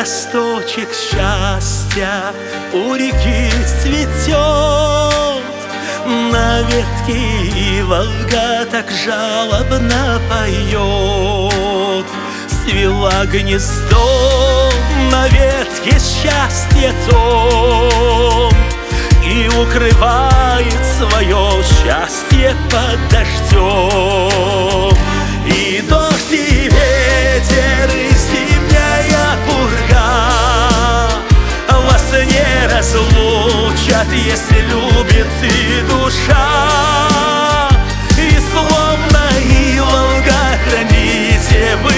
росточек счастья у реки цветет. На ветке иволга так жалобно поет. Свела гнездо на ветке счастье том и укрывает свое счастье под дождем. И дождь, и ветер, и зимняя пурга вас не разлучат, если любит и душа. И словно иволга храните вы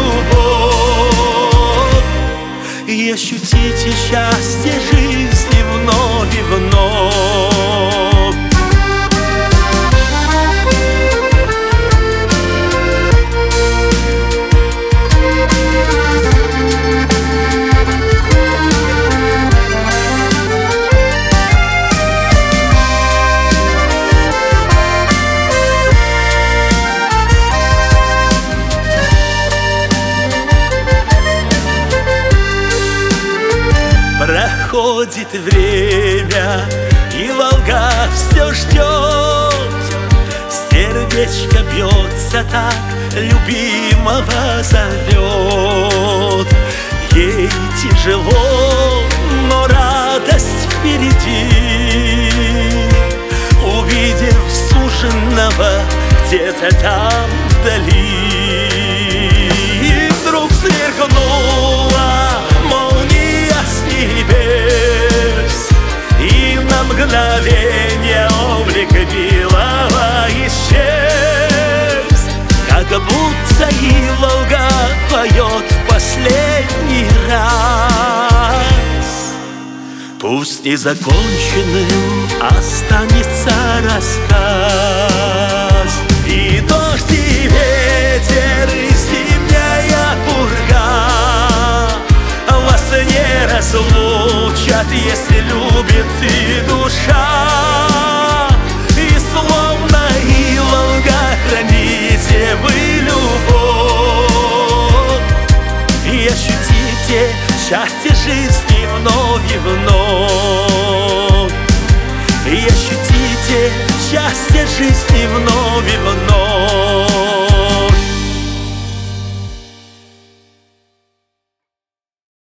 любовь, и ощутите счастье жизни вновь и вновь. Проходит время, и Волга все ждет. Сердечко бьется так, любимого зовет. Ей тяжело, но радость впереди. Увидев суженого где-то там вдали, и вдруг сверкнула молния с небес, и на мгновение облик милого исчез. Как будто иволга поет в последний раз. Пусть незаконченным останется рассказ. И дождь, и ветер, и зимняя пурга вас не разлучат, если любит и душа. И словно иволга храните вы любовь, и ощутите счастье жизни вновь и вновь. И ощутите счастье жизни вновь и вновь.